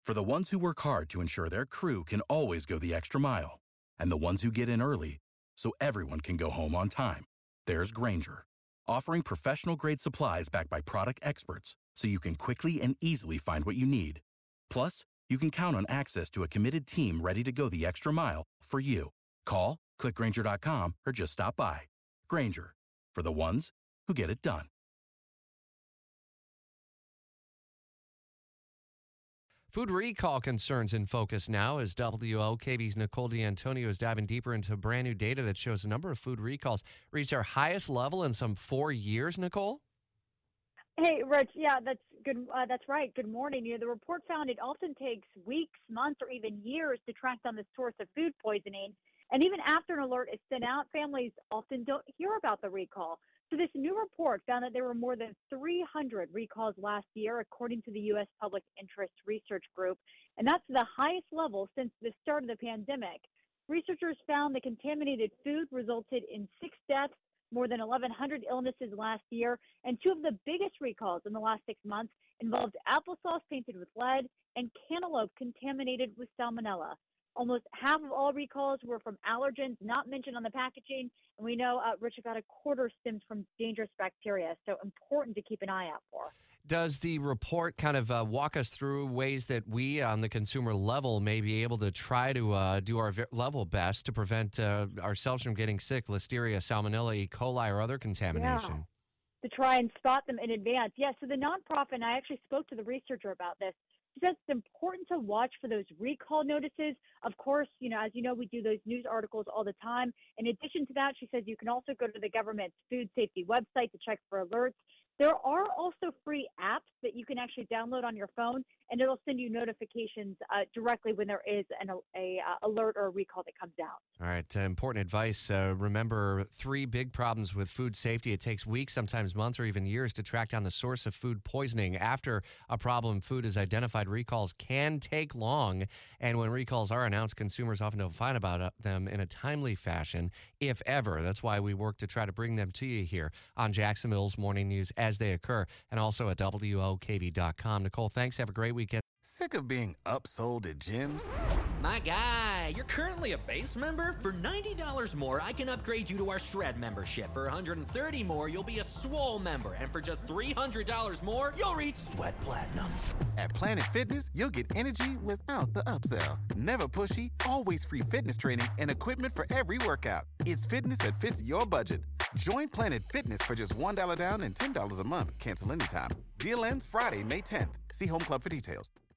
For the ones who work hard to ensure their crew can always go the extra mile, and the ones who get in early so everyone can go home on time, there's Grainger, offering professional-grade supplies backed by product experts so you can quickly and easily find what you need. Plus, you can count on access to a committed team ready to go the extra mile for you. Call, click Grainger.com, or just stop by. Grainger, for the ones who get it done. Food recall concerns in focus now as WOKV's Nicole D'Antonio is diving deeper into brand new data that shows the number of food recalls reached their highest level in some 4 years, Nicole? Hey, Rich. Yeah, that's good. That's right. Good morning. The report found it often takes weeks, months, or even years to track down the source of food poisoning. And even after an alert is sent out, families often don't hear about the recall. So this new report found that there were more than 300 recalls last year, according to the U.S. Public Interest Research Group. And that's the highest level since the start of the pandemic. Researchers found that contaminated food resulted in 6 deaths, more than 1,100 illnesses last year, and 2 of the biggest recalls in the last 6 months involved applesauce painted with lead and cantaloupe contaminated with salmonella. Almost half of all recalls were from allergens not mentioned on the packaging, and we know, Rich, about a quarter stems from dangerous bacteria, so important to keep an eye out for. Does the report kind of walk us through ways that we on the consumer level may be able to try to do our level best to prevent ourselves from getting sick, listeria, salmonella, E. coli, or other contamination? Yeah, to try and spot them in advance. Yeah, so the nonprofit, and I actually spoke to the researcher about this, she says it's important to watch for those recall notices. Of course, as you know, we do those news articles all the time. In addition to that, she says you can also go to the government's food safety website to check for alerts. There are also free apps that you can actually download on your phone, and it'll send you notifications directly when there is an alert or a recall that comes out. All right, important advice. Remember 3 big problems with food safety. It takes weeks, sometimes months, or even years to track down the source of food poisoning. After a problem food is identified, recalls can take long, and when recalls are announced, consumers often don't find about them in a timely fashion, if ever. That's why we work to try to bring them to you here on Jacksonville's Morning News as they occur, and also at WOKV.com. Nicole, thanks. Have a great weekend. Sick of being upsold at gyms? My guy, you're currently a base member? For $90 more, I can upgrade you to our Shred membership. For $130 more, you'll be a Swole member. And for just $300 more, you'll reach Sweat Platinum. At Planet Fitness, you'll get energy without the upsell. Never pushy, always free fitness training and equipment for every workout. It's fitness that fits your budget. Join Planet Fitness for just $1 down and $10 a month. Cancel anytime. Deal ends Friday, May 10th. See Home Club for details.